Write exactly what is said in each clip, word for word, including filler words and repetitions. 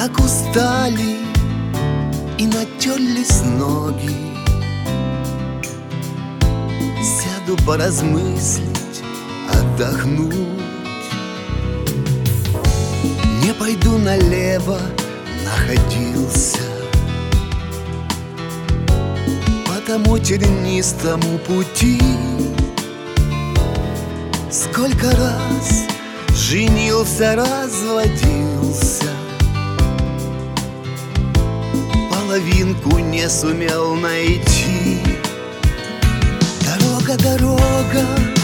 Так устали и натерлись ноги. Сяду поразмыслить, отдохнуть. Не пойду налево, находился по тому тернистому пути. Сколько раз женился, разводился, половинку не сумел найти. Дорога, дорога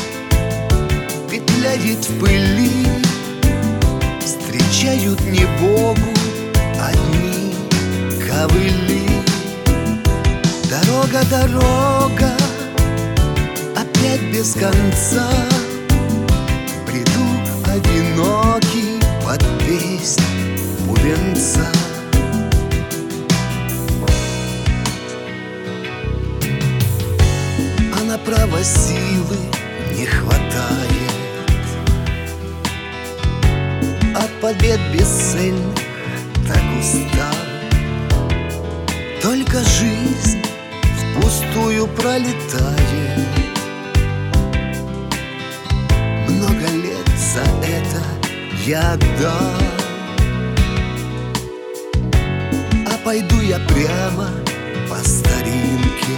петляет в пыли, встречают не Богу одни ковыли. Дорога, дорога опять без конца, приду одинокий под песнь бубенца. А направо силы не хватает от побед бесцельных, так устал. Только жизнь впустую пролетает. Много лет за это я отдал. А пойду я прямо по старинке.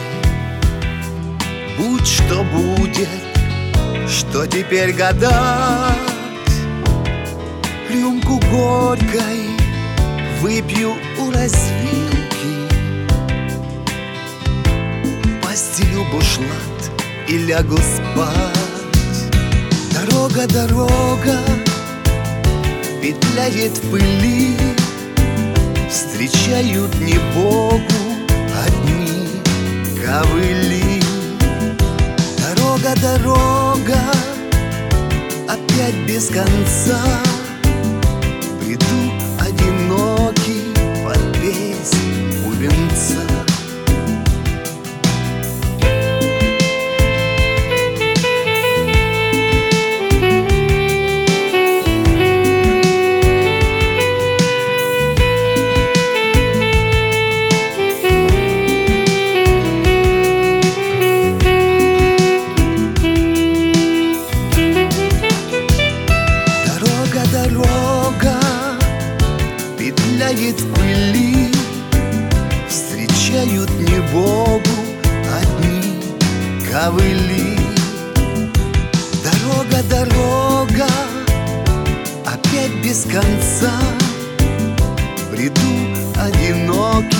Будь что будет, что теперь гадать. Рюмку горькой выпью у развилки, постелю бушлат и лягу спать. Дорога, дорога петляет в пыли, встречают не Богу одни ковыли. Дорога, дорога опять без конца, приду одинокий под песнь бубенца. Дорога петляет в пыли, встречают не Богу одни ковыли. Дорога, дорога опять без конца, бреду одинокий